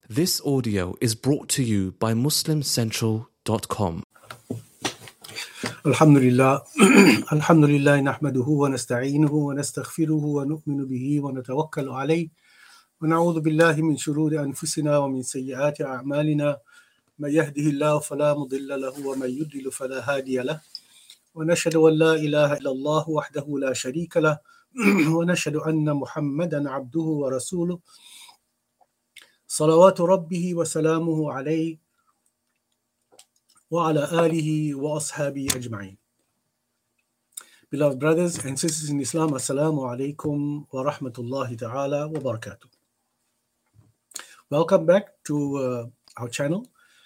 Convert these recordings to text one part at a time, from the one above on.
This audio is brought to you by MuslimCentral.com. Alhamdulillah, Alhamdulillah, nahmaduhu wa nasta'inuhu wa nastaghfiruhu wa nu'minu bihi wa natawakkalu alayhi wa na'udhu billahi min shururi anfusina wa min sayyiati a'malina man yahdihillahu fala mudilla lahu wa man yudlil fala hadiya lahu wa nashhadu an la ilaha illallah wahdahu la sharika lahu wa nashhadu anna Muhammadan 'abduhu wa rasuluhu salawatu rabbihi wa salamuhu alayhi wa ala alihi wa ashabihi ajma'in. Beloved brothers and sisters in Islam, Assalamu alaikum wa rahmatullahi ta'ala wa barakatuh. Welcome back to our channel.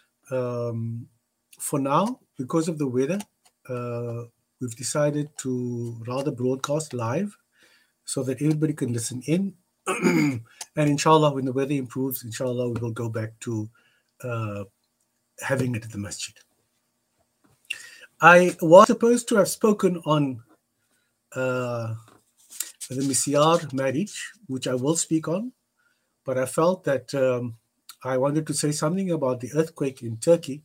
For now, because of the weather, we've decided to rather broadcast live so that everybody can listen in. And inshallah, when the weather improves, inshallah, we will go back to having it at the masjid. I was supposed to have spoken on the Misyar marriage, which I will speak on, but I felt that I wanted to say something about the earthquake in Turkey,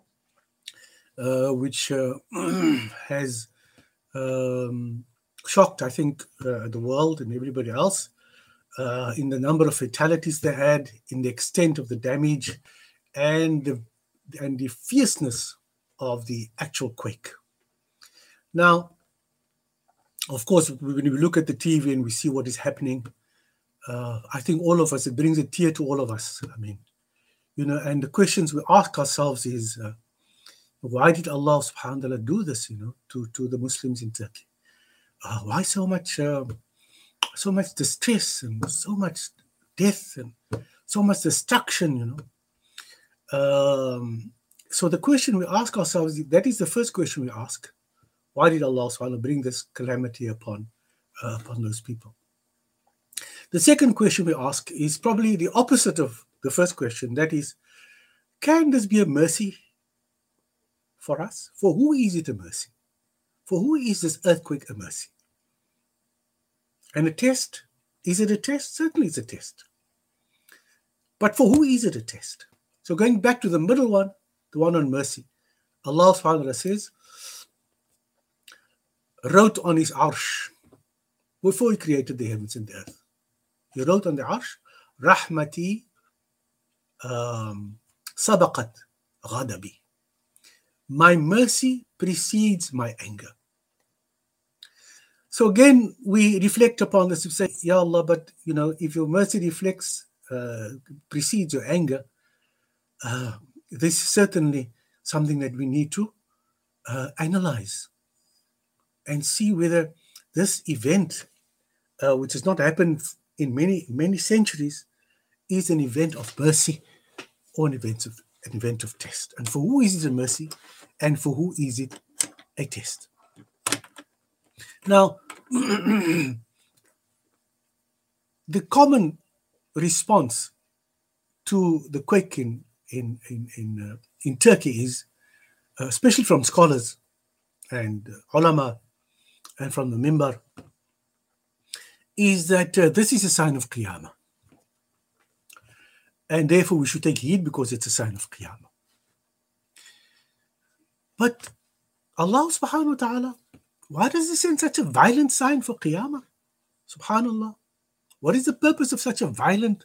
which has shocked, I think, the world and everybody else in the number of fatalities they had, in the extent of the damage, and the fierceness of the actual quake. Now, of course, when we look at the TV and we see what is happening, I think all of us, it brings a tear to all of us. I mean, and the questions we ask ourselves is, why did Allah subhanahu wa ta'ala do this, to the Muslims in Turkey? Why so much distress and so much death and so much destruction, So the question we ask ourselves, that is the first question we ask. Why did Allah subhanahu wa ta'ala bring this calamity upon those people? The second question we ask is probably the opposite of the first question. That is, can this be a mercy for us? For who is it a mercy? For who is this earthquake a mercy? And a test? Is it a test? Certainly it's a test. But for who is it a test? So going back to the middle one, the one on mercy, Allah subhanahu wa ta'ala says, wrote on his arsh before he created the heavens and the earth. He wrote on the arsh, Rahmati sabaqat ghadabi. My mercy precedes my anger. So again, we reflect upon this and say, Ya Allah, but if your mercy precedes your anger, this is certainly something that we need to analyze and see whether this event, which has not happened in many centuries, is an event of mercy or an event of test. And for who is it a mercy, and for who is it a test? Now, the common response to the quake in Turkey is, especially from scholars and ulama and from the mimbar, is that this is a sign of Qiyamah. And therefore we should take heed because it's a sign of Qiyamah. But Allah subhanahu wa ta'ala, why does He send such a violent sign for Qiyamah? Subhanallah. What is the purpose of such a violent,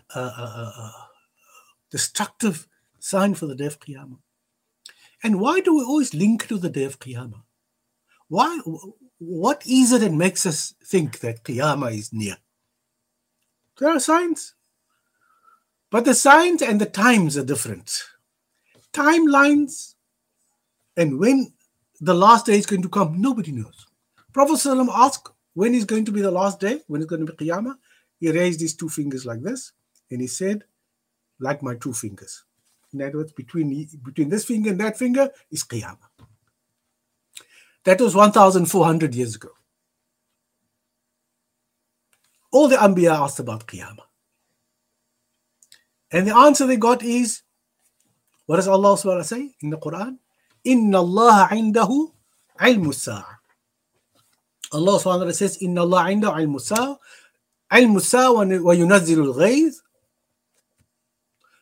destructive sign for the day of Qiyamah? And why do we always link to the day of Qiyamah? Why? What is it that makes us think that Qiyamah is near? There are signs. But the signs and the times are different. Timelines and when the last day is going to come, nobody knows. Prophet ﷺ asked, when is going to be the last day? When is going to be Qiyamah? He raised his two fingers like this, and he said, like my two fingers. In other words, between this finger and that finger is Qiyamah. That was 1,400 years ago. All the Anbiya asked about Qiyamah. And the answer they got is, what does Allah subhanahu wa ta'ala say in the Quran? Inna Allah indahu ilmu sa'a. Allah subhanahu wa ta'ala says, Inna Allah indahu ilmu sa'a wa yunazzilu al-ghayth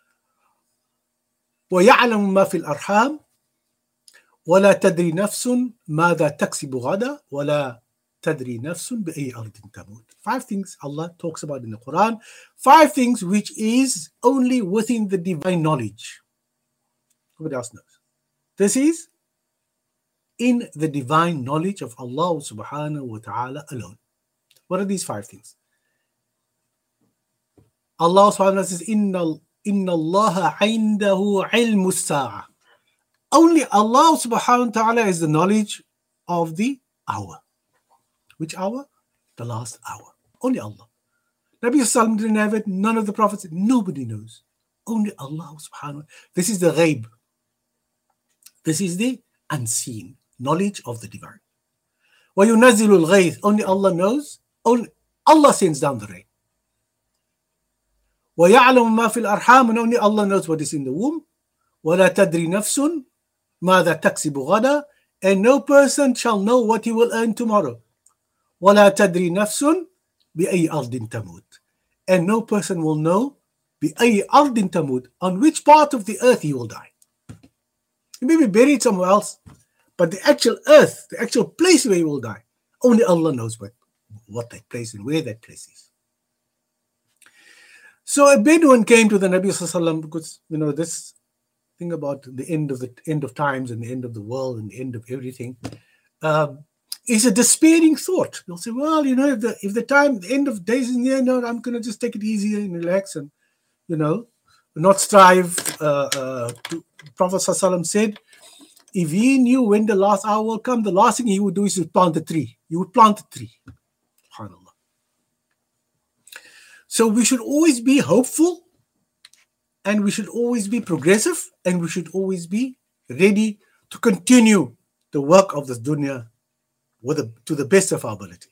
وَيَعْلَمُ مَا فِي الْأَرْحَامِ وَلَا تَدْرِي نَفْسٌ مَاذَا تَكْسِبُ غَدًا وَلَا تَدْرِي نَفْسٌ بِأَيِّ أَرْضٍ تَمُوتُ. 5 things Allah talks about in the Quran. 5 things which is only within the divine knowledge. Nobody else knows. This is in the divine knowledge of Allah subhanahu wa ta'ala alone. What are these 5 things? Allah subhanahu wa ta'ala says, Inna Allah indahu ilmu sa'a. Only Allah subhanahu wa ta'ala is the knowledge of the hour. Which hour? The last hour. Only Allah. Nabi Sallallahu didn't have it, none of the prophets, nobody knows. Only Allah subhanahu wa ta'ala. This is the ghaib. This is the unseen knowledge of the divine. وَيُنَزِّلُ الْغَيْثِ. Only Allah knows. Only Allah sends down the rain. وَيَعْلَمُ مَا فِي الْأَرْحَامِ. And only Allah knows what is in the womb. وَلَا تَدْرِي نَفْسٌ مَاذَا تَكْسِبُ غَدًا. And no person shall know what he will earn tomorrow. وَلَا تَدْرِي نَفْسٌ بِأَيِّ أَرْضٍ تَمُوتُ. And no person will know بِأَيِّ أَرْضٍ تَمُوتُ, on which part of the earth he will die. He may be buried somewhere else, but the actual earth, the actual place where he will die, only Allah knows what that place and where that place is. So a Bedouin came to the Nabi Sallallahu Alaihi Wasallam, because this thing about the end of times and the end of the world and the end of everything is a despairing thought. They'll say, well, if the end of days is near, no, I'm going to just take it easy and relax and not strive. Prophet Sallallahu Alaihi Wasallam said, if he knew when the last hour will come, the last thing he would do is to plant a tree. He would plant a tree. SubhanAllah. So we should always be hopeful, and we should always be progressive, and we should always be ready to continue the work of this dunya to the best of our ability.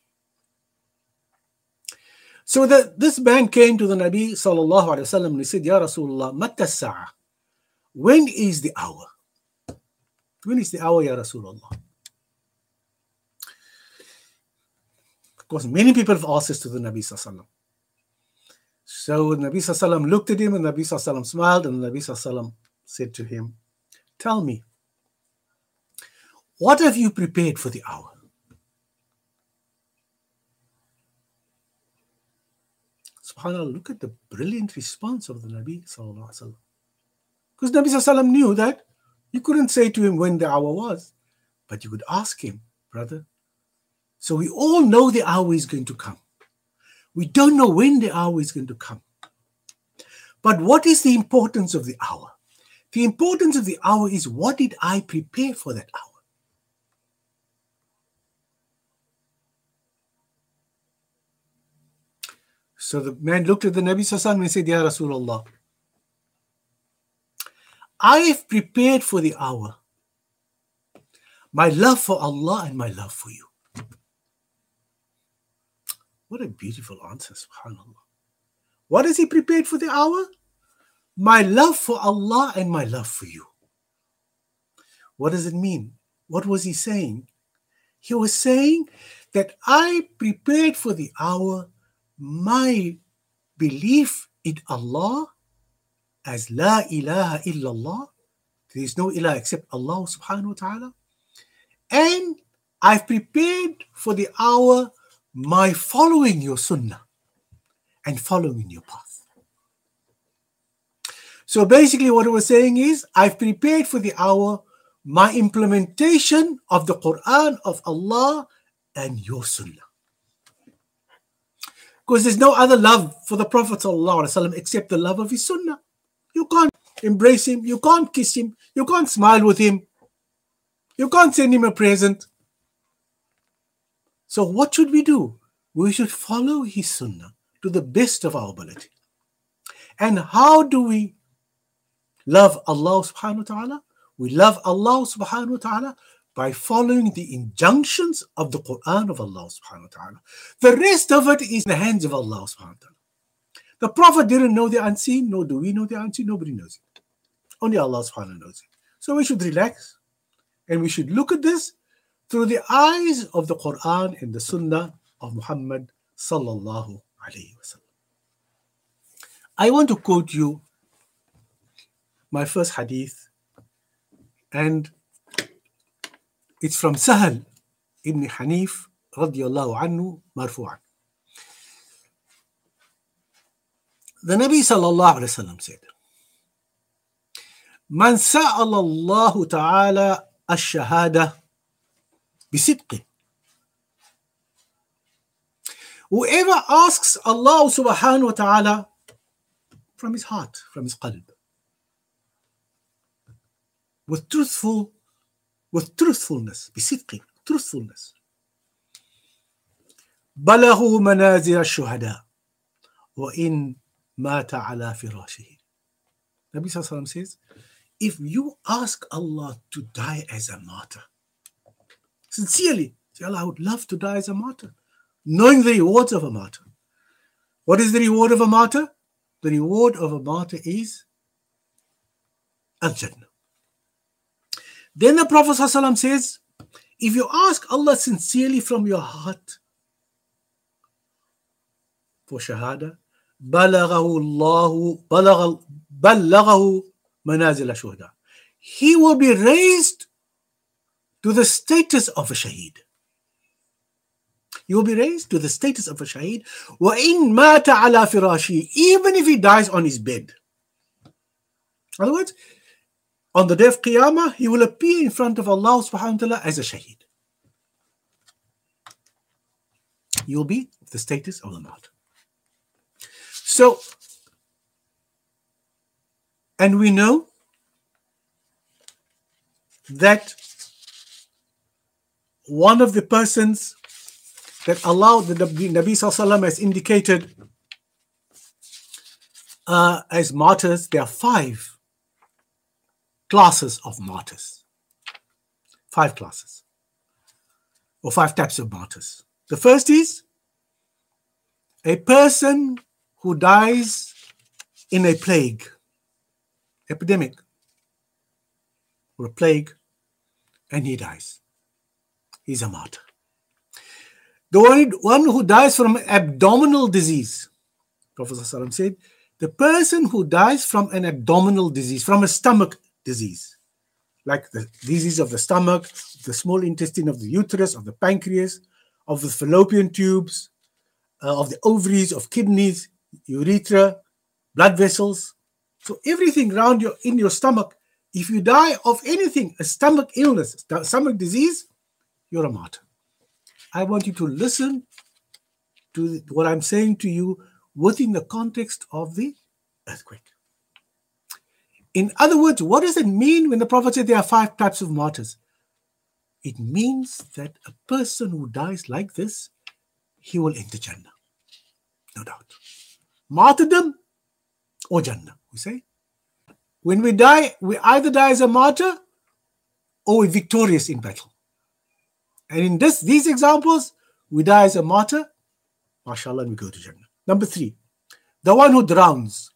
So this man came to the Nabi Sallallahu Alaihi Wasallam and he said, Ya Rasulullah, Matta Sa'a. When is the hour? When is the hour, Ya Rasulullah? Of course, many people have asked this to the Nabi Sallallahu Alaihi Wasallam. So the Nabi Sallallahu Alaihi Wasallam looked at him, and the Nabi Sallallahu Alaihi Wasallam smiled, and the Nabi Sallallahu Alaihi Wasallam said to him, tell me, what have you prepared for the hour? SubhanAllah, look at the brilliant response of the Nabi Sallallahu Alaihi Wasallam. Because Nabi Sallallahu Alaihi Wasallam knew that you couldn't say to him when the hour was, but you could ask him, brother. So we all know the hour is going to come. We don't know when the hour is going to come. But what is the importance of the hour? The importance of the hour is, what did I prepare for that hour? So the man looked at the Nabi Sallallahu Alaihi Wasallam and said, Ya Rasulullah, I have prepared for the hour my love for Allah and my love for you. What a beautiful answer, subhanAllah. What has he prepared for the hour? My love for Allah and my love for you. What does it mean? What was he saying? He was saying that I prepared for the hour my belief in Allah as La ilaha illallah. There is no ilah except Allah subhanahu wa ta'ala. And I've prepared for the hour my following your sunnah and following your path. So basically what I was saying is, I've prepared for the hour my implementation of the Quran of Allah and your sunnah. Because there's no other love for the Prophet ﷺ except the love of his sunnah. You can't embrace him, you can't kiss him, you can't smile with him, you can't send him a present. So what should we do? We should follow his sunnah to the best of our ability. And how do we love Allah subhanahu wa ta'ala? We love Allah subhanahu wa ta'ala by following the injunctions of the Quran of Allah subhanahu wa ta'ala. The rest of it is in the hands of Allah subhanahu wa ta'ala. The Prophet didn't know the unseen, nor do we know the unseen. Nobody knows it. Only Allah subhanahu wa ta'ala knows it. So we should relax and we should look at this through the eyes of the Quran and the Sunnah of Muhammad sallallahu alayhi wa sallam. I want to quote you my first hadith, and it's from Sahal ibn Hanif radiyallahu anhu marfu'an. The Nabi sallallahu alayhi wa sallam said, Man sa'ala Allahu ta'ala ash-shahada bisidqin. Whoever asks Allah subhanahu wa ta'ala from his heart, from his qalb, with truthfulness, bisidqin, truthfulness, balahu manazir ash-shuhada wa in mata ala firashihi. Nabi sallallahu alayhi wa sallam says, if you ask Allah to die as a martyr, sincerely, say, Allah, I would love to die as a martyr, knowing the rewards of a martyr. What is the reward of a martyr? The reward of a martyr is Al-Jannah. Then the Prophet ﷺ says, if you ask Allah sincerely from your heart for shahada, بلغه منازل الشهداء. He will be raised to the status of a shaheed. He will be raised to the status of a shaheed. وَإِن مَاتَ عَلَى فِرَاشِهِ. Even if he dies on his bed. In other words, on the day of Qiyamah, he will appear in front of Allah subhanahu wa ta'ala as a shaheed. He will be the status of the martyr. So, and we know that one of the persons that Allah, the Nabi Sallallahu has indicated as martyrs, there are 5 classes of martyrs. 5 classes. Or 5 types of martyrs. The first is a person who dies in a plague, epidemic, or a plague, and he dies. He's a martyr. The one who dies from abdominal disease, Prophet ﷺ said, the person who dies from an abdominal disease, from a stomach disease, like the disease of the stomach, the small intestine, of the uterus, of the pancreas, of the fallopian tubes, of the ovaries, of kidneys, urethra, blood vessels. So everything around in your stomach, if you die of anything, a stomach illness, stomach disease, you're a martyr. I want you to listen to what I'm saying to you within the context of the earthquake. In other words, what does it mean when the Prophet said there are 5 types of martyrs? It means that a person who dies like this, he will enter Jannah. No doubt. Martyrdom or Jannah, we say. When we die, we either die as a martyr or we're victorious in battle. And in these examples, we die as a martyr, mashallah, and we go to Jannah. Number 3, the one who drowns.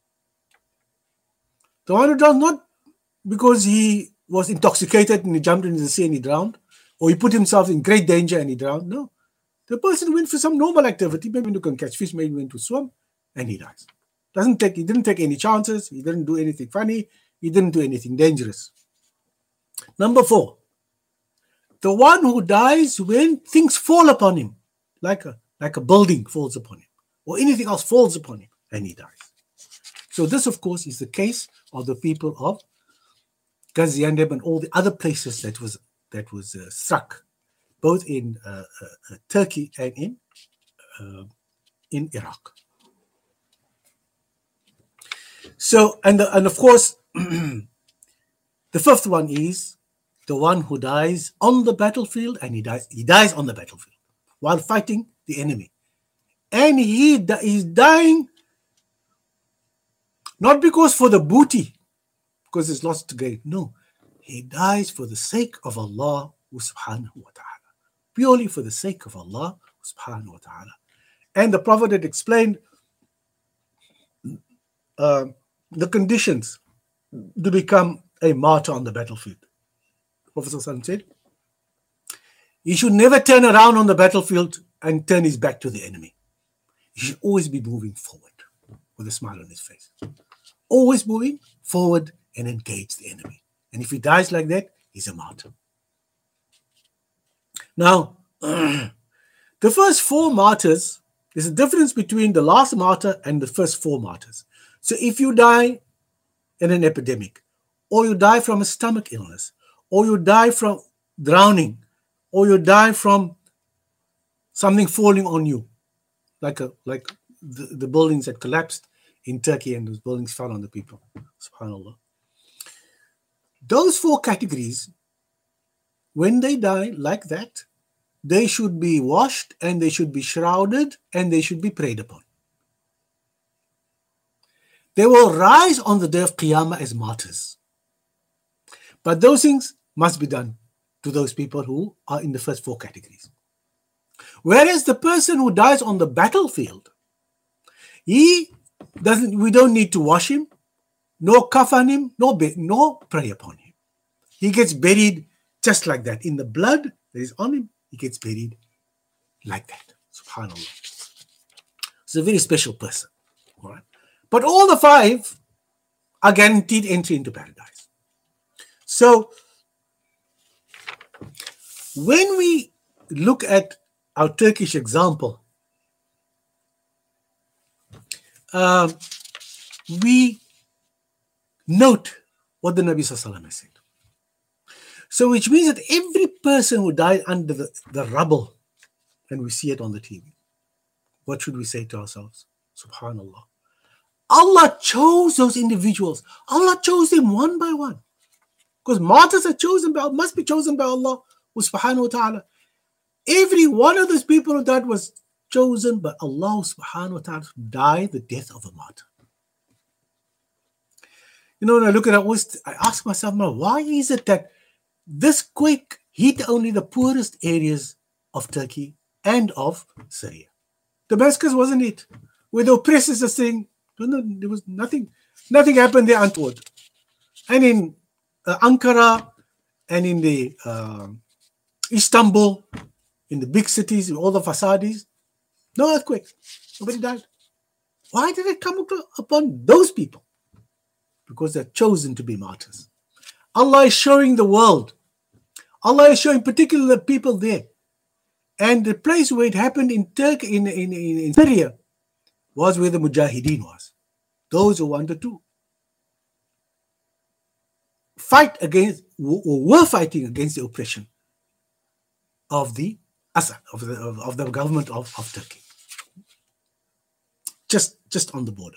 The one who drowns not because he was intoxicated and he jumped into the sea and he drowned, or he put himself in great danger and he drowned. No. The person went for some normal activity, maybe he can catch fish, maybe he went to swim, and he dies. He didn't take any chances, he didn't do anything funny, he didn't do anything dangerous. Number 4, the one who dies when things fall upon him, like a building falls upon him, or anything else falls upon him, and he dies. So this, of course, is the case of the people of Gaziantep and all the other places that was struck, both in Turkey and in Iraq. So, and of course, the 5th one is the one who dies on the battlefield, and he dies on the battlefield while fighting the enemy. And he's dying not because for the booty, because it's lost to gain. No, he dies for the sake of Allah subhanahu wa ta'ala. Purely for the sake of Allah subhanahu wa ta'ala. And the Prophet had explained the conditions to become a martyr on the battlefield. Prophet said, he should never turn around on the battlefield and turn his back to the enemy. He should always be moving forward with a smile on his face. Always moving forward and engage the enemy. And if he dies like that, he's a martyr. Now, the first four martyrs, there's a difference between the last martyr and the first four martyrs. So if you die in an epidemic, or you die from a stomach illness, or you die from drowning, or you die from something falling on you, like the buildings that collapsed in Turkey and those buildings fell on the people. SubhanAllah. Those four categories, when they die like that, they should be washed and they should be shrouded and they should be prayed upon. They will rise on the day of Qiyamah as martyrs. But those things must be done to those people who are in the first four categories. Whereas the person who dies on the battlefield, we don't need to wash him, nor kafan him, nor pray upon him. He gets buried just like that. In the blood that is on him, he gets buried like that. SubhanAllah. It's a very special person. All right? But all the five are guaranteed entry into paradise. So, when we look at our Turkish example, we note what the Nabi Sallallahu Alaihi Wasallam has said. So, which means that every person who died under the rubble, and we see it on the TV, what should we say to ourselves? Subhanallah. Allah chose those individuals. Allah chose them one by one. Because martyrs are chosen by, must be chosen by Allah subhanahu wa ta'ala. Every one of those people who died was chosen by Allah subhanahu wa ta'ala to die the death of a martyr. You know, when I look at it, I ask myself, why is it that this quake hit only the poorest areas of Turkey and of Syria? Damascus wasn't it? Where the oppressors are saying, no, there was nothing happened there untoward. And in Ankara and in the Istanbul, in the big cities, all the fasadis, no earthquake. Nobody died. Why did it come upon those people? Because they're chosen to be martyrs. Allah is showing the world. Allah is showing particular people there. And the place where it happened in Turkey, in Syria, was where the Mujahideen was. Those who wanted to fight against, or were fighting against the oppression of the Assad, of the government of Turkey. Just on the border.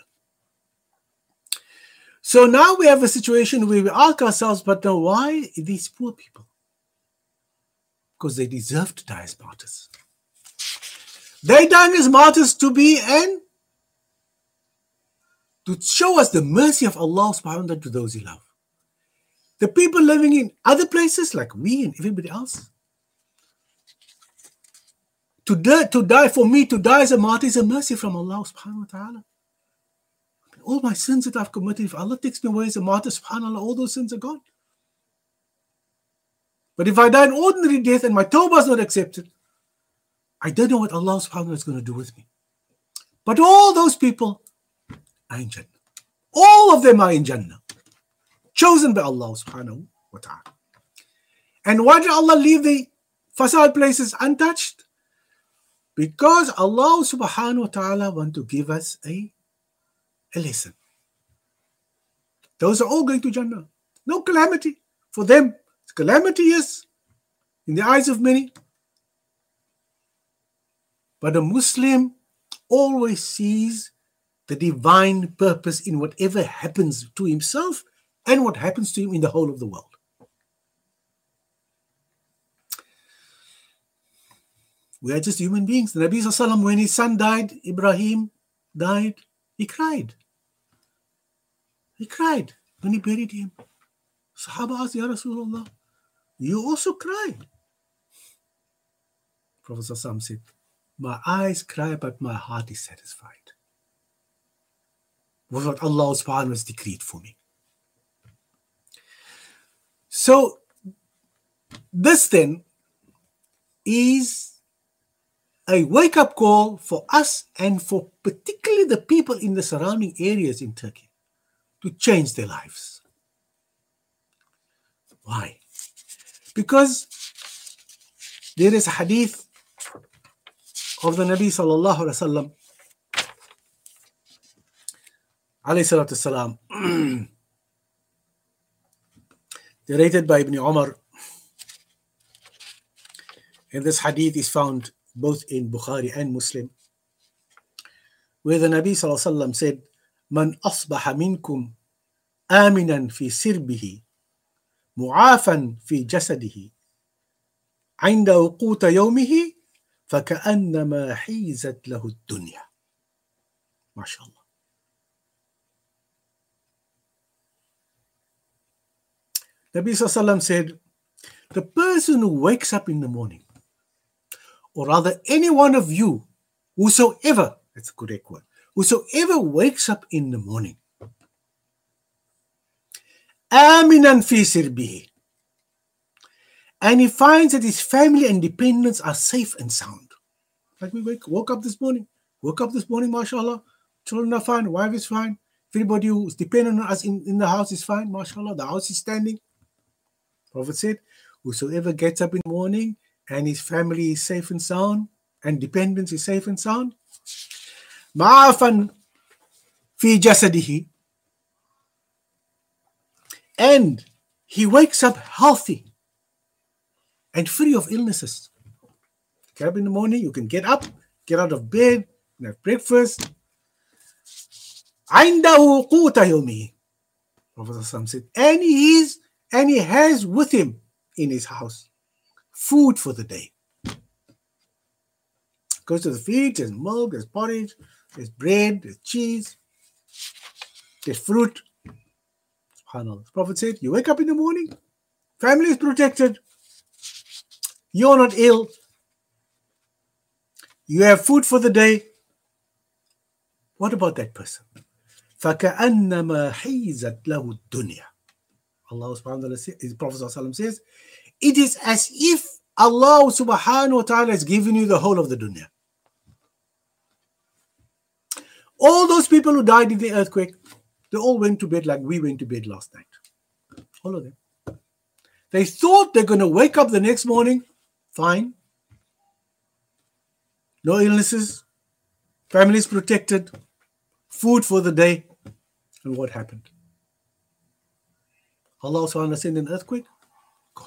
So now we have a situation where we ask ourselves, but now why these poor people? Because they deserve to die as martyrs. They died as martyrs to be and to show us the mercy of Allah subhanahu wa ta'ala to those He loves. The people living in other places like we and everybody else. To die, for me to die as a martyr is a mercy from Allah subhanahu wa ta'ala. All my sins that I've committed, if Allah takes me away as a martyr, subhanAllah, all those sins are gone. But if I die an ordinary death and my tawbah is not accepted, I don't know what Allah subhanahu wa ta'ala is going to do with me. But all those people are in Jannah. All of them are in Jannah. Chosen by Allah subhanahu wa ta'ala. And why did Allah leave the fasad places untouched? Because Allah subhanahu wa ta'ala want to give us a lesson. Those are all going to Jannah. No calamity for them. Calamity, yes, in the eyes of many. But a Muslim always sees the divine purpose in whatever happens to himself and what happens to him in the whole of the world. We are just human beings. The Nabi Sallallahu Alaihi Wasallam, when his son died, Ibrahim died, he cried. He cried when he buried him. Sahaba asked, Ya Rasulullah, you also cry. Prophet Sallallahu Alaihi Wasallam said, my eyes cry, but my heart is satisfied with what Allah subhanahu wa ta'ala has decreed for me. So, this then is a wake-up call for us and for particularly the people in the surrounding areas in Turkey to change their lives. Why? Because there is a hadith of the Nabi sallallahu alaihi wasallam, alayhi salatu salam, narrated by Ibn Umar. And this hadith is found both in Bukhari and Muslim, where the Nabi sallallahu alaihi wasallam said, "Man asbaha minkum aminan fi sirbihi, mu'afan fi jasadihi, 'inda wuquta yawmihi, فكأنما حيزت له الدنيا." MashaAllah. Nabi Sallallahu said, the person who wakes up in the morning, or rather any one of you, whosoever, that's a correct word, whosoever wakes up in the morning, aminan fi sirbihi, and he finds that his family and dependents are safe and sound. Like we woke up this morning, mashallah, children are fine, wife is fine, everybody who's dependent on us in the house is fine, mashallah, the house is standing. Prophet said, whosoever gets up in the morning and his family is safe and sound, and dependence is safe and sound, ma'afan fi jasadihi, and he wakes up healthy and free of illnesses. Get up in the morning, you can get up, get out of bed, and have breakfast. Aindahu quta yawmihi. Prophet said, and he has with him in his house food for the day. Goes to the feed, there's milk, there's porridge, there's bread, there's cheese, there's fruit. SubhanAllah. The Prophet said, you wake up in the morning, family is protected, you're not ill, you have food for the day. What about that person? فَكَأَنَّمَا حِيزَتْ لَهُ الدُّنْيَا. Allah subhanahu wa ta'ala says, the Prophet says, it is as if Allah subhanahu wa ta'ala has given you the whole of the dunya. All those people who died in the earthquake, they all went to bed like we went to bed last night. All of them. They thought they're going to wake up the next morning, fine. No illnesses, families protected, food for the day. And what happened? Allah subhanahu wa ta'ala sent an earthquake, gone.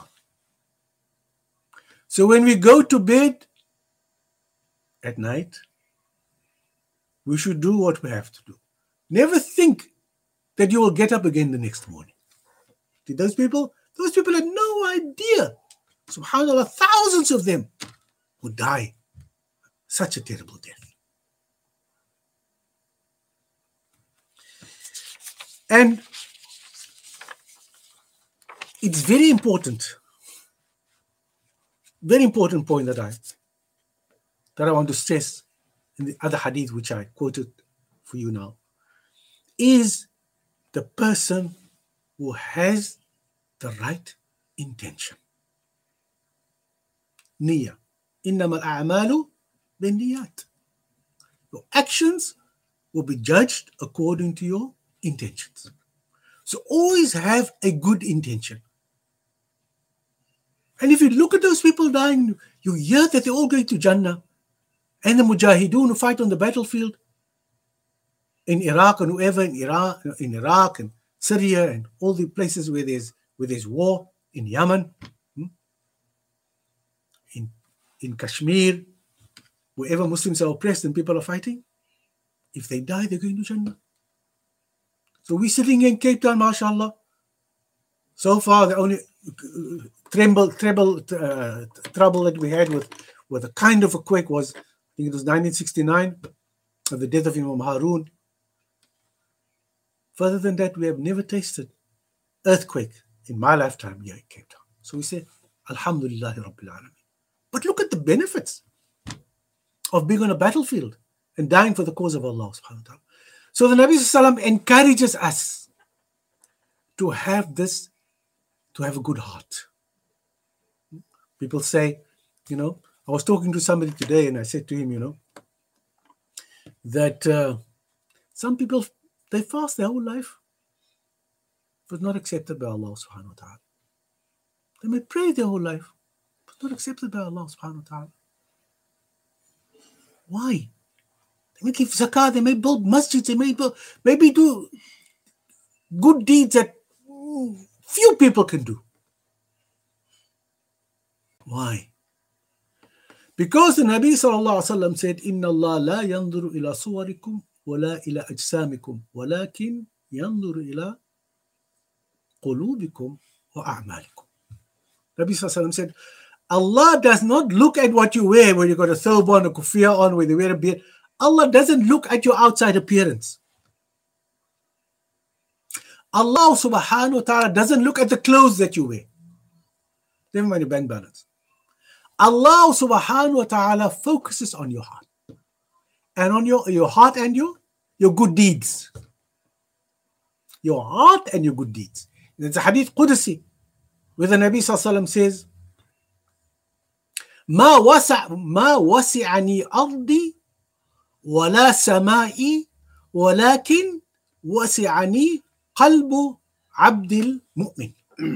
So when we go to bed at night, we should do what we have to do. Never think that you will get up again the next morning. Did those people had no idea. SubhanAllah, thousands of them would die such a terrible death. And it's very important point that I want to stress in the other hadith which I quoted for you now, is the person who has the right intention. Niyyah. Innama al-a'malu bin-niyyat. Your actions will be judged according to your intentions. So always have a good intention. And if you look at those people dying, you hear that they're all going to Jannah. And the Mujahideen who fight on the battlefield in Iraq and whoever in Iraq and Syria and all the places where there's war, in Yemen, in Kashmir, wherever Muslims are oppressed and people are fighting, if they die, they're going to Jannah. So we're sitting in Cape Town, mashallah. So far, the only trouble that we had with a kind of a quake was, I think it was 1969, of the death of Imam Harun. Further than that, we have never tasted earthquake in my lifetime here in Cape Town. So we say, Alhamdulillahi Rabbil Alameen. But look at the benefits of being on a battlefield and dying for the cause of Allah subhanahu wa ta'ala. So the Nabi Sallallahu encourages us to have a good heart. People say, I was talking to somebody today and I said to him, that some people, they fast their whole life. It was not accepted by Allah subhanahu wa ta'ala. They may pray their whole life, but not accepted by Allah subhanahu wa ta'ala. Why? They may give zakah, they may build masjids, they may maybe do good deeds that few people can do. Why? Because the Nabi sallallahu alaihi wasallam said, "Inna Allah la yanzuru ila suwarikum wa la ila ajsamikum, walakin yanzuru ila qulubikum wa a'malikum." Nabi sallallahu alaihi wasallam said, Allah does not look at what you wear, whether you got a thobe on, a kufiya on, whether you wear a beard. Allah doesn't look at your outside appearance. Allah subhanahu wa ta'ala doesn't look at the clothes that you wear. Never mind your bank balance. Allah subhanahu wa ta'ala focuses on your heart. And on your heart and your good deeds. Your heart and your good deeds. There's a hadith Qudsi where the Nabi sallallahu alaihi wasallam says, ما وسعني أرضي ولا سمائي ولكن وسعني قلب عبد المؤمن.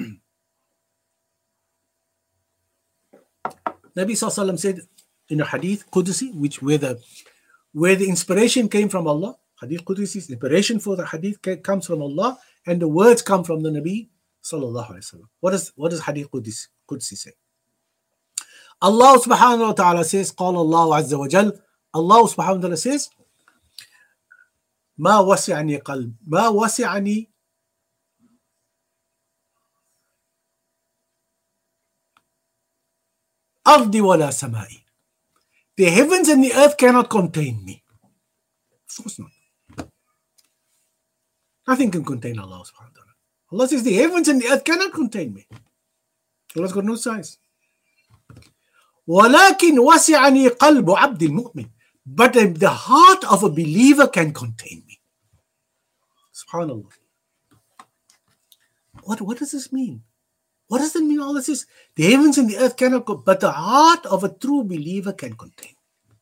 Nabi sallallahu alaihi wasallam said in a hadith Qudsi, where the inspiration came from Allah. Hadith Qudsi's inspiration for the hadith comes from Allah, and the words come from the Nabi sallallahu alaihi wasallam. What does hadith Qudsi say? Allah subhanahu wa ta'ala says, قال الله عز وجل, Allah subhanahu wa ta'ala says, ما وسعني قلب ما وسعني أرضي ولا سمائي. The heavens and the earth cannot contain me. Of course not. Nothing can contain Allah subhanahu wa ta'ala. Allah says the heavens and the earth cannot contain me. Allah's got no size. ولكن وسعني قلب عبد المؤمن. But the heart of a believer can contain me. SubhanAllah. What does this mean? What does it mean? All this is the heavens and the earth cannot go, but the heart of a true believer can contain.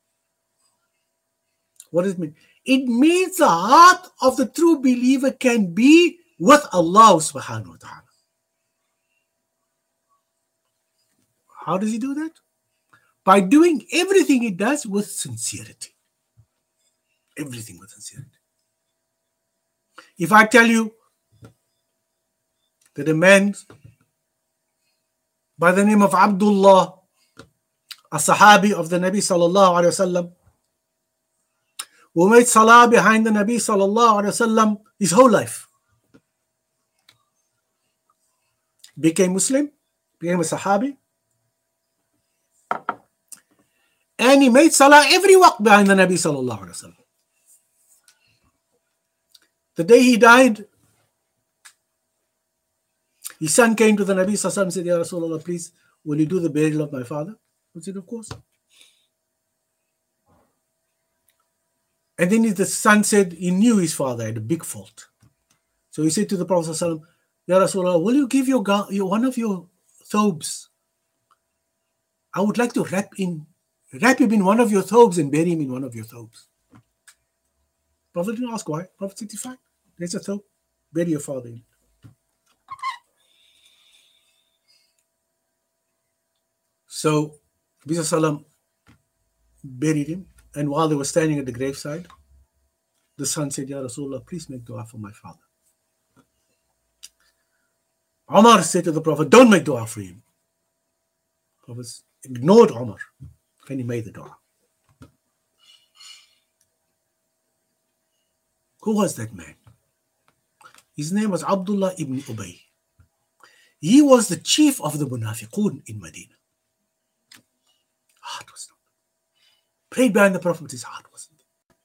What does it mean? It means the heart of the true believer can be with Allah subhanahu wa ta'ala. How does he do that? By doing everything he does with sincerity. Everything with sincerity. If I tell you that a man by the name of Abdullah, a Sahabi of the Nabi sallallahu alaihi wasallam, who made salah behind the Nabi sallallahu alaihi wasallam his whole life, became Muslim, became a Sahabi, and he made salah every waqt behind the Nabi sallallahu alaihi wasallam. The day he died, his son came to the Nabi sallallahu alaihi wasallam and said, Ya Rasulullah, please, will you do the burial of my father? He said, of course. And then the son said he knew his father had a big fault. So he said to the Prophet sallallahu alaihi wasallam, Ya Rasulullah, will you give one of your thobes? I would like to wrap him in one of your thobes and bury him in one of your thobes. Prophet didn't ask why. Prophet said, fine, there's a thobe, bury your father in it. So Nabi sallallahu buried him, and while they were standing at the graveside, the son said, Ya Rasulullah, please make dua for my father. Umar said to the Prophet, don't make dua for him. The Prophet ignored Umar, and he made the dua. Who was that man? His name was Abdullah ibn Ubay. He was the chief of the Munafiqun in Medina. Heart was not. Prayed behind the Prophet, his heart wasn't.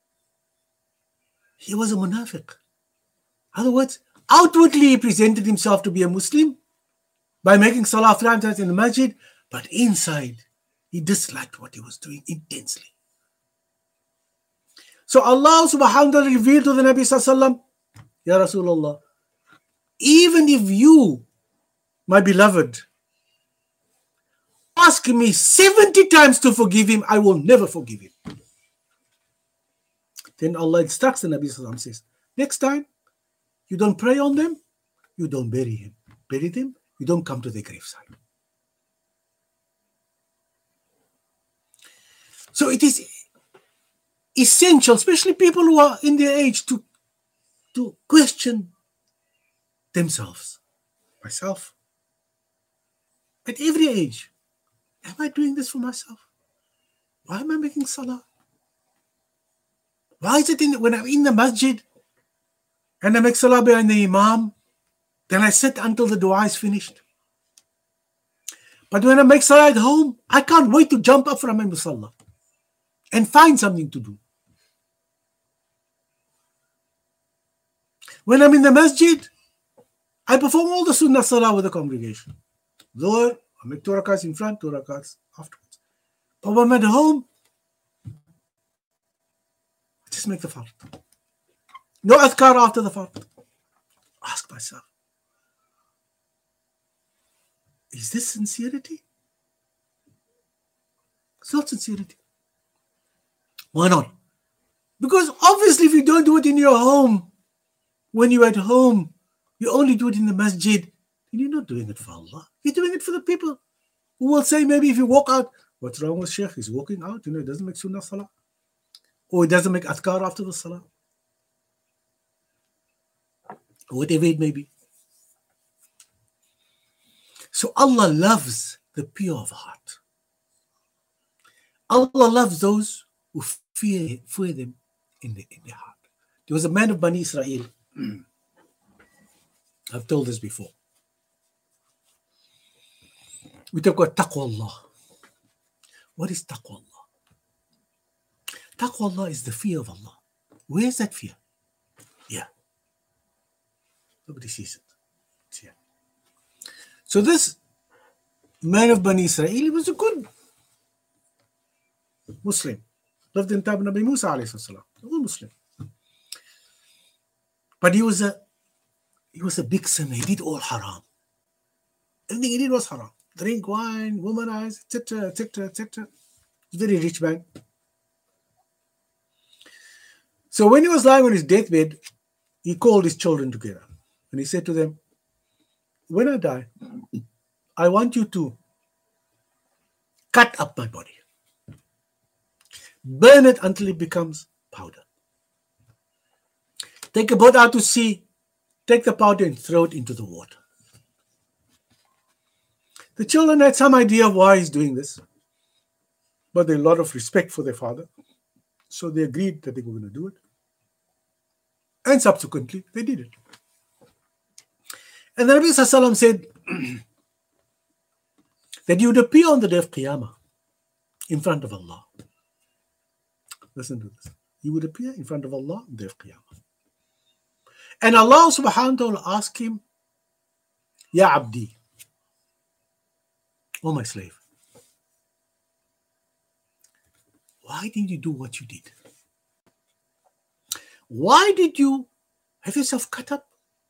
He was a munafiq. In other words, outwardly he presented himself to be a Muslim by making salah 5 times in the masjid, but inside he disliked what he was doing intensely. So Allah subhanahu wa ta'ala revealed to the Nabi sallallahu alaihi wasallam, Ya Rasulullah, even if you, my beloved, ask me 70 times to forgive him, I will never forgive him. Then Allah instructs the Nabi sallallahu alaihi wasallam, says, next time, you don't pray on them, you don't bury him. Bury them, you don't come to their graveside. So it is essential, especially people who are in their age, to question themselves. Myself. At every age. Am I doing this for myself? Why am I making salah? Why is it when I'm in the masjid and I make salah behind the imam, then I sit until the dua is finished? But when I make salah at home, I can't wait to jump up from my musalla and find something to do. When I'm in the masjid, I perform all the sunnah salah with the congregation. Dhuhr, I make 2 rakats in front, 2 rakats afterwards. But when I'm at home, I just make the fard. No adhkar after the fard. Ask myself, is this sincerity? It's not sincerity. Why not? Because obviously if you don't do it in your home, when you're at home, you only do it in the masjid, and you're not doing it for Allah. You're doing it for the people who will say, maybe if you walk out, what's wrong with Sheikh? He's walking out, he doesn't make sunnah salah. Or he doesn't make adhkar after the salah. Or whatever it may be. So Allah loves the pure of heart. Allah loves those who fear them in their heart. There was a man of Bani Israel. I've told this before. We talk about taqwa Allah. What is taqwa Allah? Taqwa Allah is the fear of Allah. Where is that fear? Yeah. Nobody sees it. It's here. So this man of Bani Israel, he was a good Muslim. Lived in time of Nabi Musa alayhi salam. A good Muslim. But he was a big sinner. He did all haram. Everything he did was haram. Drink wine, womanize, etc., etc., etc. Very rich man. So when he was lying on his deathbed, he called his children together. And he said to them, when I die, I want you to cut up my body. Burn it until it becomes powder. Take a boat out to sea, take the powder and throw it into the water. The children had some idea of why he's doing this, but they had a lot of respect for their father. So they agreed that they were going to do it. And subsequently, they did it. And the Nabi Sallallahu said that you would appear on the day of Qiyamah in front of Allah. Listen to this. You would appear in front of Allah on the day of Qiyamah. And Allah subhanahu wa ta'ala asked him, Ya Abdi, oh my slave, why did you do what you did? Why did you have yourself cut up?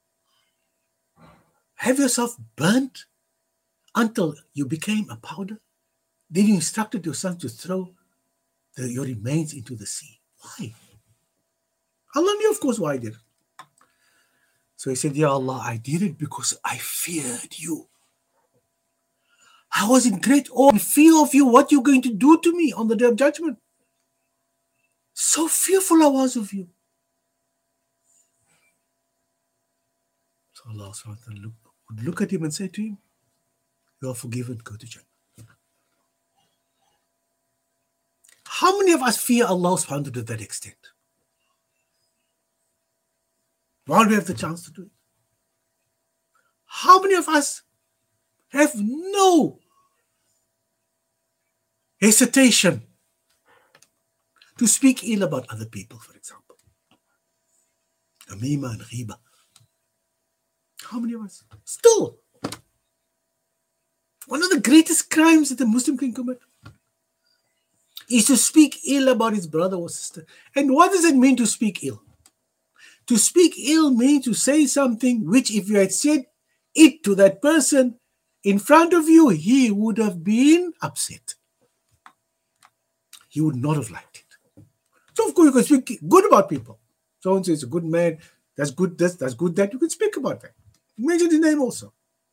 Have yourself burnt until you became a powder? Then you instructed your son to throw your remains into the sea. Why? Allah knew, of course, why he did it. So he said, Ya Allah, I did it because I feared you. I was in great awe and fear of you, what you're going to do to me on the day of judgment. So fearful I was of you. So Allah would look at him and say to him, you are forgiven, go to Jannah. How many of us fear Allah subhanahu wa ta'ala to that extent? While we have the chance to do it. How many of us have no hesitation to speak ill about other people, for example? Namima and Ghiba. How many of us? Still, one of the greatest crimes that a Muslim can commit is to speak ill about his brother or sister. And what does it mean to speak ill? To speak ill means to say something which, if you had said it to that person in front of you, he would have been upset. He would not have liked it. So, of course, you can speak good about people. Someone says, a good man, that's good this, that's good that. You can speak about that. Mention his name also.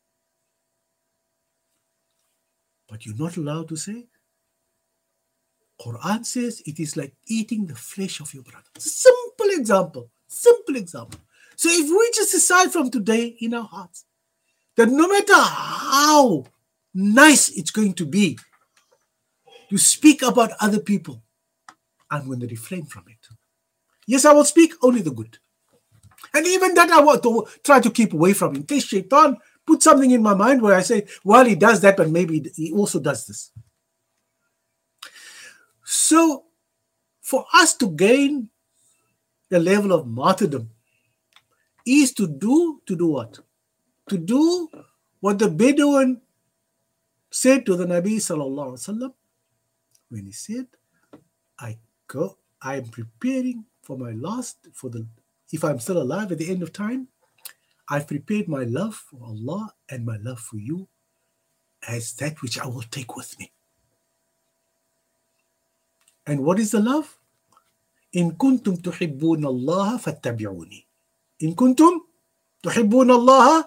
But you're not allowed to say Quran says it is like eating the flesh of your brother. Simple example. Simple example. So if we just decide from today in our hearts that no matter how nice it's going to be to speak about other people, I'm going to refrain from it. Yes, I will speak only the good. And even that I want to try to keep away from. In case Shaitan put something in my mind where I say, well, he does that, but maybe he also does this. So for us to gain the level of martyrdom is to do what? To do what the Bedouin said to the Nabi sallallahu alaihi wasallam when he said, I am preparing for my last, if I'm still alive at the end of time, I've prepared my love for Allah and my love for you as that which I will take with me. And what is the love? In kuntum tuhibbuna Allah fattabi'uni. In kuntum tuhibbuna Allah.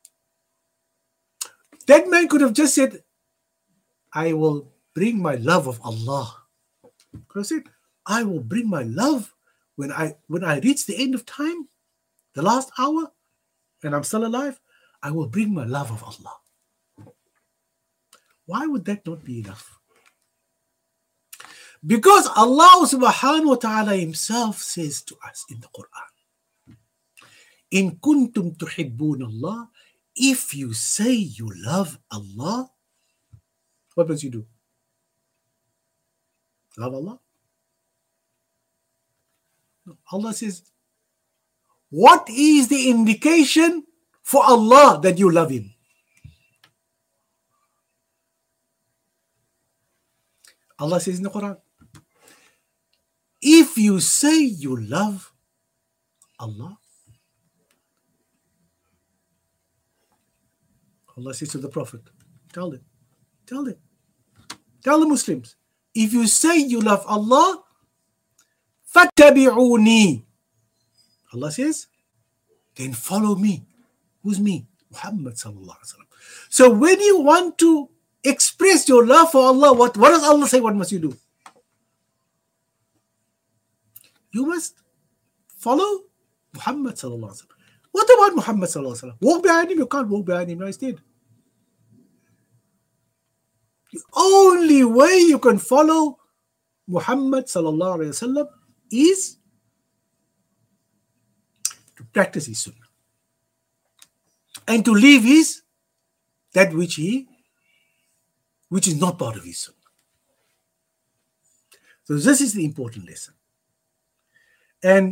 That man could have just said, I will bring my love of Allah. Could have said, I will bring my love when I reach the end of time, the last hour, and I'm still alive, I will bring my love of Allah. Why would that not be enough? Because Allah subhanahu wa ta'ala himself says to us in the Quran, In kuntum tuhibbun Allah, if you say you love Allah, what must you do? Love Allah? No. Allah says, what is the indication for Allah that you love Him? Allah says in the Quran, if you say you love Allah, Allah says to the Prophet, tell the Muslims, if you say you love Allah, fattabi'uni. Allah says, then follow me. Who's me? Muhammad sallallahu alaihi wasallam. So when you want to express your love for Allah, what does Allah say? What must you do? You must follow Muhammad sallallahu alaihi wasallam. What about Muhammad sallallahu alaihi wasallam? Walk behind him. You can't walk behind him. No, he's dead. The only way you can follow Muhammad sallallahu alaihi wasallam is to practice his sunnah and to leave that which is not part of his sunnah. So this is the important lesson. And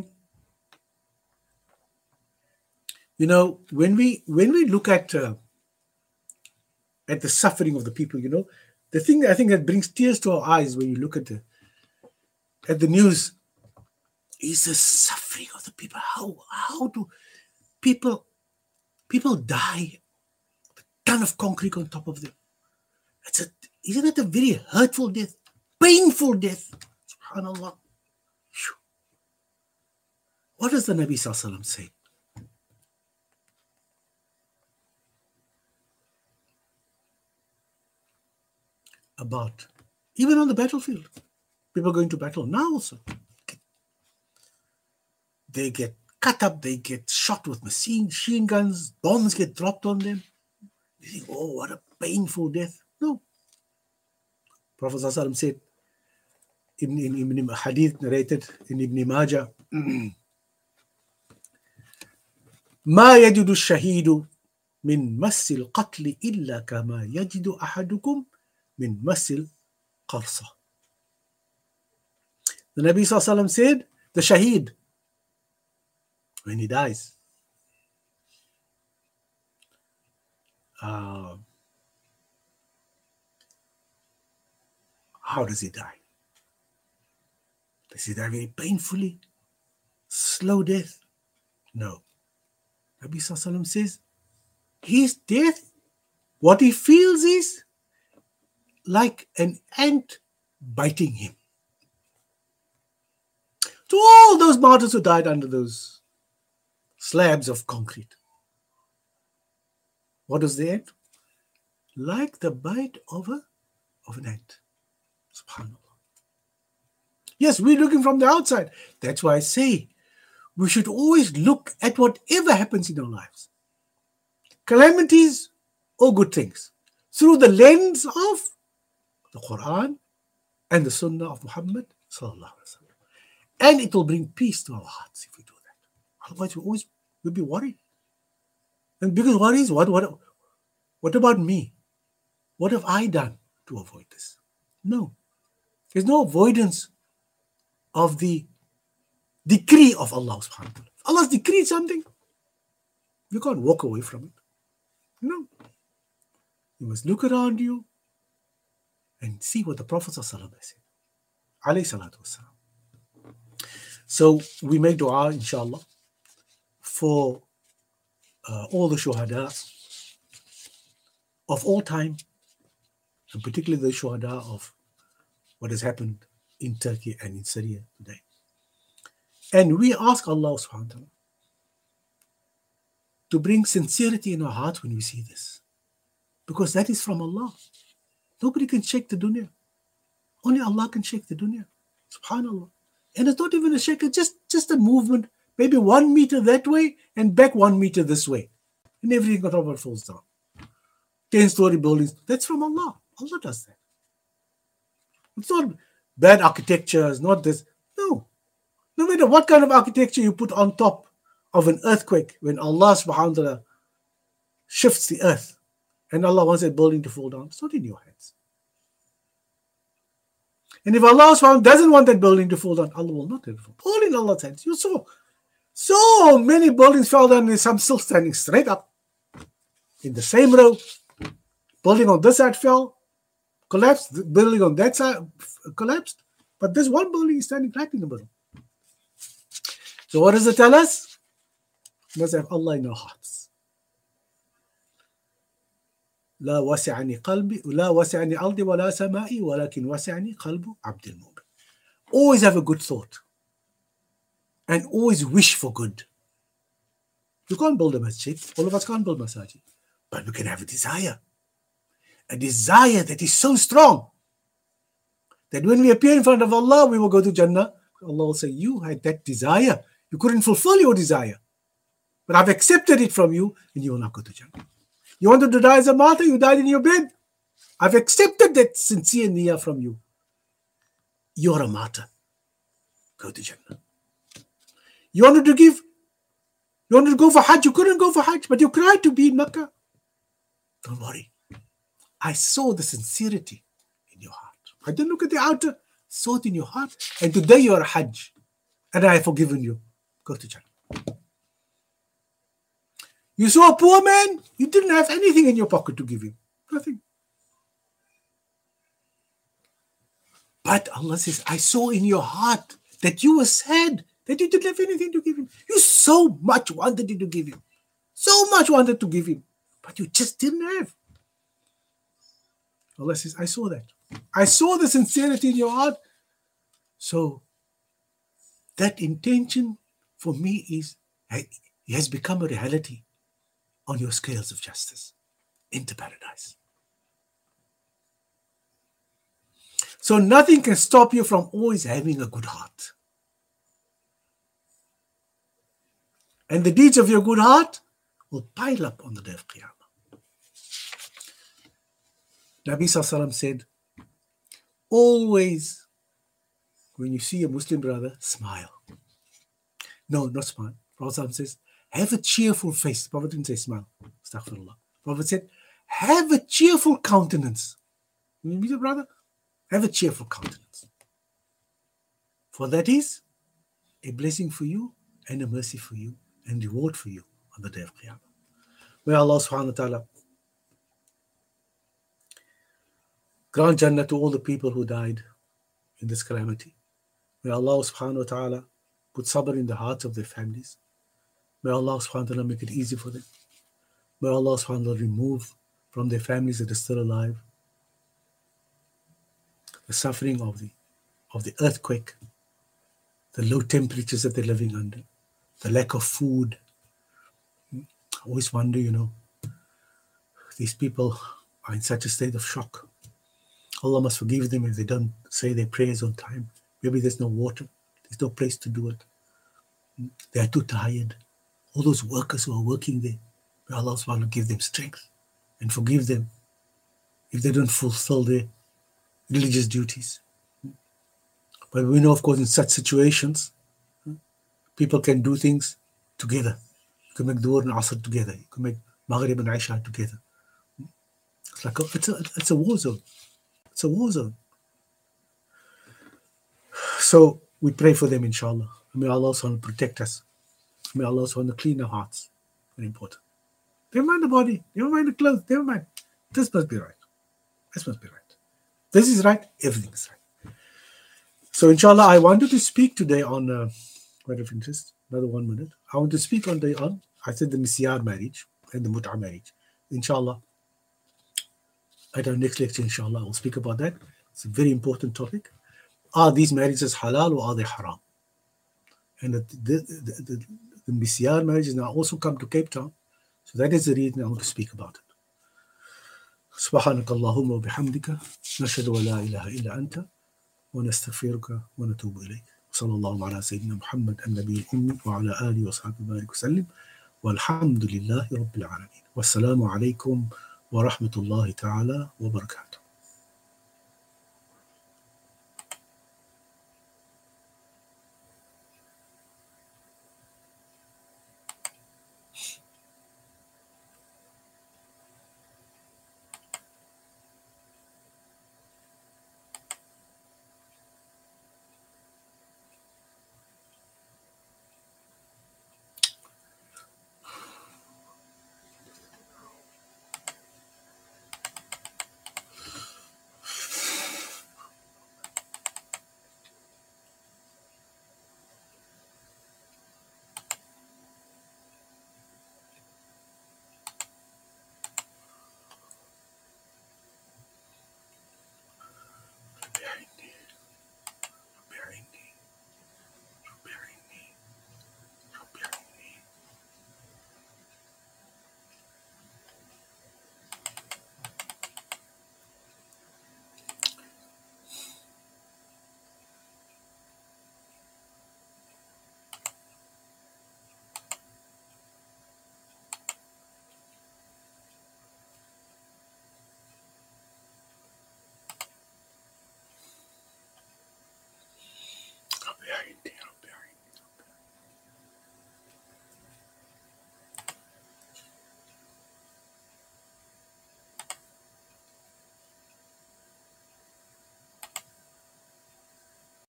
when we look at the suffering of the people, the thing I think that brings tears to our eyes when you look at the news is the suffering of the people. How do people die? A ton of concrete on top of them. Isn't it a very hurtful death? Painful death. Subhanallah. What does the Nabi Sallallahu Alaihi Wasallam say? About, even on the battlefield, people going to battle now also. They get cut up, they get shot with machine guns, bombs get dropped on them. You think, oh, what a painful death. No. Prophet Sallallahu Alaihi Wasallam said, in hadith narrated in Ibn Majah, ما يجد الشهيد من مس القتل إلا كما يجد أحدكم من مس القرصة. The Nabi Sallallahu Alaihi Wasallam said, the shaheed, when he dies, how does he die? Does he die very painfully? Slow death? No. Nabi Sallallahu Alaihi Wasallam says, his death, what he feels is like an ant biting him. To all those martyrs who died under those slabs of concrete, what is the ant? Like the bite of an ant. Subhanallah. Yes, we're looking from the outside. That's why I say we should always look at whatever happens in our lives, calamities or good things, through the lens of the Quran and the Sunnah of Muhammad sallallahu alaihi wasallam. And it will bring peace to our hearts if we do that. Otherwise, we'll be worried. And because worry is what about me? What have I done to avoid this? No. There's no avoidance of the decree of Allah subhanahu wa ta'ala. If Allah's decreed something, you can't walk away from it. No. You must look around you and see what the Prophet sallallahu alaihi wasallam said. So we make dua, inshallah, for all the shuhada of all time, and particularly the shuhada of what has happened in Turkey and in Syria today. And we ask Allah subhanahu wa ta'ala to bring sincerity in our heart when we see this, because that is from Allah. Nobody can shake the dunya. Only Allah can shake the dunya. Subhanallah. And it's not even a shake, it's just a movement, maybe 1 meter that way and back 1 meter this way. And everything on top of it falls down. 10-story buildings. That's from Allah. Allah does that. It's not bad architecture, it's not this. No. No matter what kind of architecture you put on top of an earthquake, when Allah subhanahu wa ta'ala shifts the earth and Allah wants that building to fall down, it's not in your hands. And if Allah subhanahu wa ta'ala doesn't want that building to fall down, Allah will not let it fall. All in Allah's hands. You saw so many buildings fell down and some still standing straight up in the same row. Building on this side fell, collapsed. The building on that side collapsed. But this one building is standing right in the middle. So what does it tell us? We must have Allah in our hearts. لا وسعني قلبي لا وسعني أرضي ولا سمائي ولكن وسعني قلب عبد المؤمن. Always have a good thought and always wish for good. You can't build a masjid. All of us can't build masajid. But we can have a desire that is so strong that when we appear in front of Allah, we will go to Jannah. Allah will say, you had that desire. You couldn't fulfill your desire. But I've accepted it from you and you will not go to Jannah. You wanted to die as a martyr, you died in your bed. I've accepted that sincere niyyah from you. You're a martyr. Go to Jannah. You wanted to go for Hajj, you couldn't go for Hajj, but you cried to be in Mecca. Don't worry. I saw the sincerity in your heart. I didn't look at the outer, saw it in your heart. And today you're a Hajj. And I have forgiven you. Go to Jannah. You saw a poor man, you didn't have anything in your pocket to give him. Nothing. But Allah says, I saw in your heart that you were sad, that you didn't have anything to give him. You so much wanted to give him. So much wanted to give him. But you just didn't have. Allah says, I saw that. I saw the sincerity in your heart. So that intention for me has become a reality on your scales of justice into paradise. So nothing can stop you from always having a good heart. And the deeds of your good heart will pile up on the day of Qiyamah. Nabi Sallallahu said, always when you see a Muslim brother, smile. No, not smile. Prophet says, have a cheerful face. Prophet didn't say smile. Astaghfirullah. Prophet said, have a cheerful countenance. When you meet a brother, have a cheerful countenance. For that is a blessing for you and a mercy for you and reward for you on the day of Qiyamah. May Allah subhanahu wa ta'ala grant Jannah to all the people who died in this calamity. May Allah subhanahu wa ta'ala put sabr in the hearts of their families. May Allah subhanahu wa ta'ala make it easy for them. May Allah subhanahu wa ta'ala remove from their families that are still alive the suffering of the earthquake, the low temperatures that they're living under, the lack of food. I always wonder, these people are in such a state of shock. Allah must forgive them if they don't say their prayers on time Maybe there's no water. There's no place to do it. They are too tired. All those workers who are working there, may Allah subhanahu wa ta'ala give them strength and forgive them if they don't fulfill their religious duties. But we know, of course, in such situations, people can do things together. You can make Dhuhr and Asr together. You can make Maghrib and Isha together. It's like it's a war zone. It's a war zone. So we pray for them, inshallah. May Allah subhanahu protect us. May Allah subhanahu clean our hearts. Very important. Never mind the body. Never mind the clothes. Never mind. This must be right. This must be right. This is right. Everything is right. So inshallah, I wanted to speak today on quite of interest. Another 1 minute. I want to speak on I said the misyar marriage and the mut'a marriage. Inshallah, at our next lecture, inshallah, I'll speak about that. It's a very important topic. Are these marriages halal or are they haram? And the misyar marriages now also come to Cape Town. So that is the reason I want to speak about it. سبحانك اللهم وبحمدك نشهد ولا إله إلا أنت ونستغفرك ونتوب إليك صلى الله على سيدنا محمد النبي الأمي وعلى آله وصحبه وبارك وسلم والحمد لله رب العالمين والسلام عليكم ورحمة الله تعالى وبركاته.